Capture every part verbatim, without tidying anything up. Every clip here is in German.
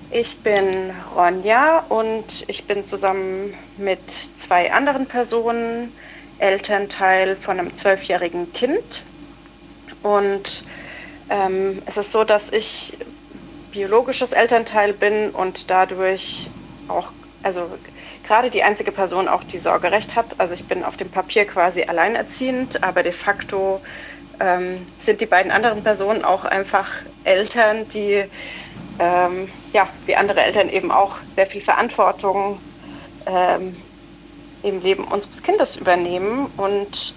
Ich bin Ronja und ich bin zusammen mit zwei anderen Personen Elternteil von einem zwölfjährigen Kind. Und ähm, es ist so, dass ich biologisches Elternteil bin und dadurch auch, also gerade die einzige Person auch, die Sorgerecht hat. Also ich bin auf dem Papier quasi alleinerziehend, aber de facto ähm, sind die beiden anderen Personen auch einfach Eltern, die ähm, ja, wie andere Eltern eben auch sehr viel Verantwortung ähm, im Leben unseres Kindes übernehmen. Und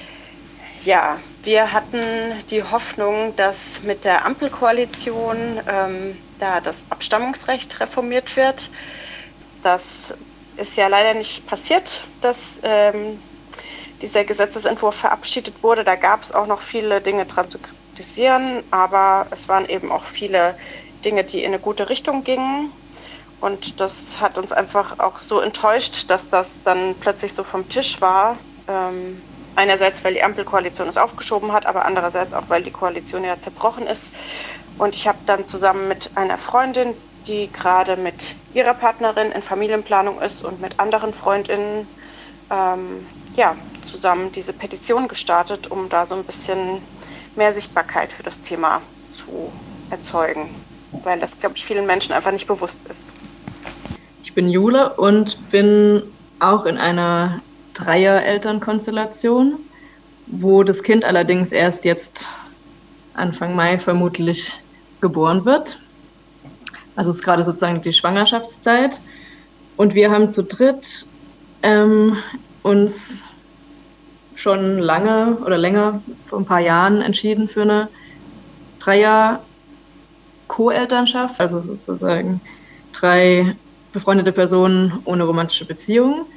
ja, wir hatten die Hoffnung, dass mit der Ampelkoalition ähm, da das Abstammungsrecht reformiert wird. Das ist ja leider nicht passiert, dass ähm, dieser Gesetzesentwurf verabschiedet wurde. Da gab es auch noch viele Dinge dran zu kritisieren, aber es waren eben auch viele Dinge, die in eine gute Richtung gingen. Und das hat uns einfach auch so enttäuscht, dass das dann plötzlich so vom Tisch war. Ähm, einerseits, weil die Ampelkoalition es aufgeschoben hat, aber andererseits auch, weil die Koalition ja zerbrochen ist. Und ich habe dann zusammen mit einer Freundin, die gerade mit ihrer Partnerin in Familienplanung ist und mit anderen Freundinnen, ähm, ja, zusammen diese Petition gestartet, um da so ein bisschen mehr Sichtbarkeit für das Thema zu erzeugen, weil das, glaube ich, vielen Menschen einfach nicht bewusst ist. Ich bin Jule und bin auch in einer Dreier-Elternkonstellation, wo das Kind allerdings erst jetzt Anfang Mai vermutlich geboren wird. Also es ist gerade sozusagen die Schwangerschaftszeit. Und wir haben zu dritt ähm, uns schon lange oder länger, vor ein paar Jahren entschieden für eine Dreier-Co-Elternschaft, also sozusagen drei befreundete Personen ohne romantische Beziehung.